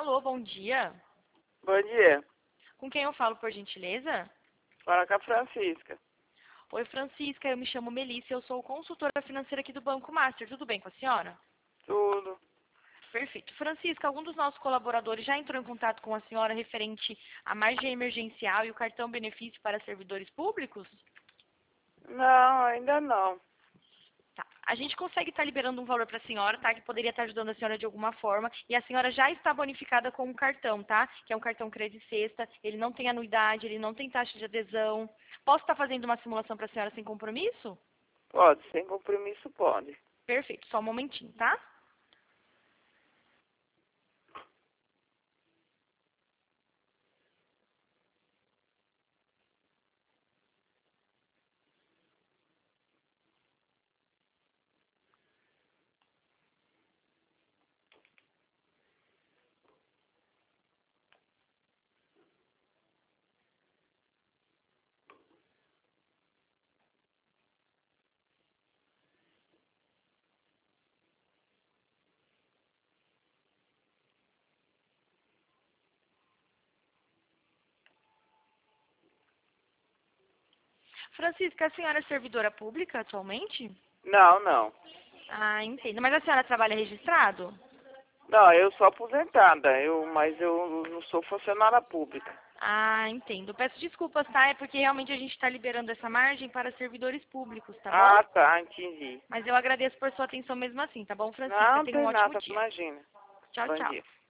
Alô, bom dia. Bom dia. Com quem eu falo, por gentileza? Fala com a Francisca. Oi, Francisca, eu me chamo Melissa, eu sou consultora financeira aqui do Banco Master. Tudo bem com a senhora? Tudo. Perfeito. Francisca, algum dos nossos colaboradores já entrou em contato com a senhora referente à margem emergencial e o cartão benefício para servidores públicos? Não, ainda não. Tá. A gente consegue estar liberando um valor para a senhora, tá? Que poderia estar ajudando a senhora de alguma forma. E a senhora já está bonificada com um cartão, tá? Que é um cartão Credit Sexta. Ele não tem anuidade, ele não tem taxa de adesão. Posso estar fazendo uma simulação para a senhora sem compromisso? Pode, sem compromisso pode. Perfeito. Só um momentinho, tá? Francisca, a senhora é servidora pública atualmente? Não, não. Ah, entendo. Mas a senhora trabalha registrado? Não, eu sou aposentada, mas eu não sou funcionária pública. Ah, entendo. Peço desculpas, tá? É porque realmente a gente está liberando essa margem para servidores públicos, tá bom? Ah, tá, entendi. Mas eu agradeço por sua atenção mesmo assim, tá bom, Francisca? Não Tenha um tem ótimo nada, dia. imagina. Tchau, Bom tchau. dia.